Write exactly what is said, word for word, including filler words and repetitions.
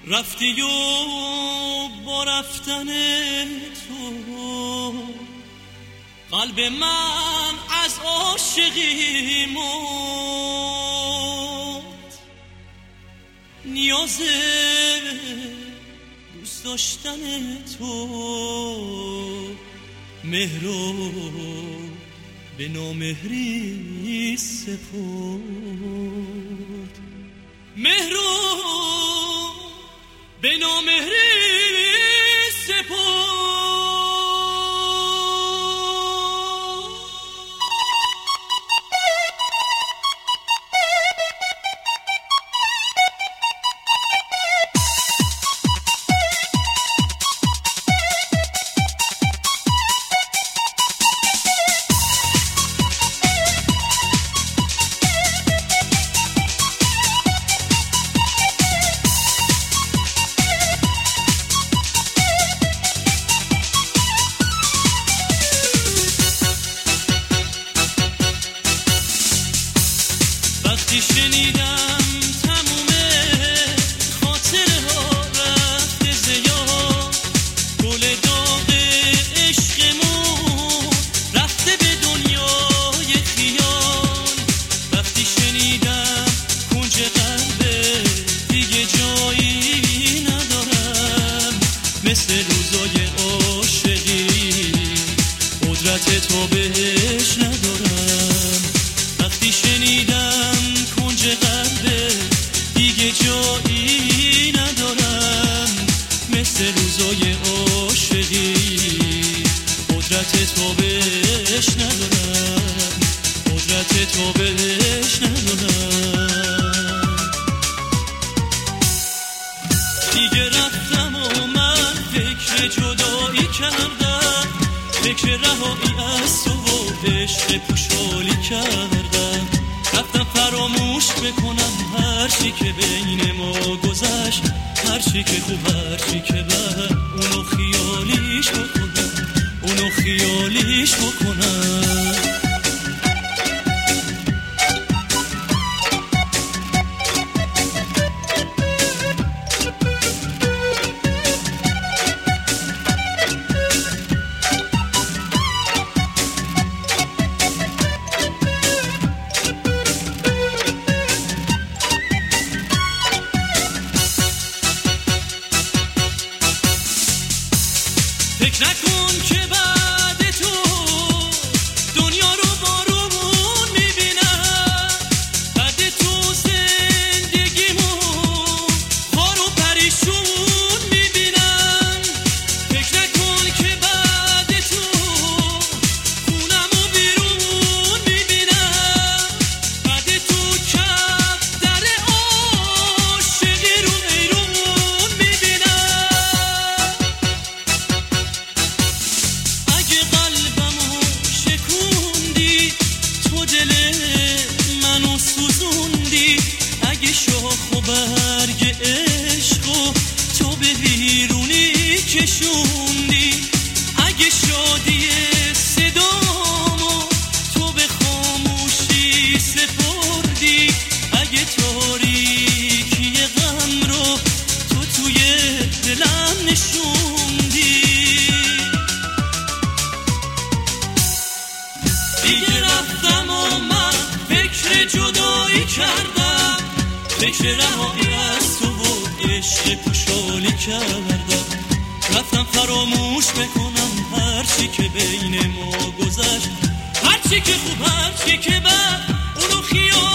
رفتی و با رفتن تو قلب من از عاشقی مرد. نیاز دوست داشتن تو مهرو به نامهری سپرد. مهرو به نامهری سپرد. وقتی شنیدم تموم خاطره ها رفته زیاد، گل داغ عشقمون رفته به دنیای خیال. وقتی شنیدم کنج قلبه دیگه جایی ندارم، مثل روزای عاشقی قدرت تو بهش ندارم. وقتی شنیدم کنج قلبه دیگه جایی ندارم، مثل روزای عاشقی قدرت تو بهش ندارم، قدرت تو بهش ندارم. دیگه رفتم و من فکر جدایی کردم، فکر رهایی از تو و عشق پوشالی کردم. رفتم فراموش بکنم هر چی که بین ما گذشت، هر چی که خوب هر چی که بد، اونو خیالیش بکنم، اونو خیالیش بکنم. فکر نکن که بعد تو دنیا رو بارون میبینم، بعد تو زندگیمون خار و پریشون میبینم. فکر نکن که بعد تو خونم و بیرون میبینم، بعد تو کف در عاشقی رو ایرون میبینم. اگه قلبمو شکوندی تو دل منو سوزوندی، اگه شاخ و برگ عشقو تو به بیرونی کشوندی، اگه شادی صدامو تو به خاموشی سپردی، اگه تاریکی غم رو تو توی دلم نشوندی. دیگه رفتم و من فکر جدایی کردم، فکر رهایی از تو و عشق پوشالی کردم. رفتم فراموش بکنم هر چی که بین ما گذشت، هر چی که خوب هر چی که بد، اونو خیال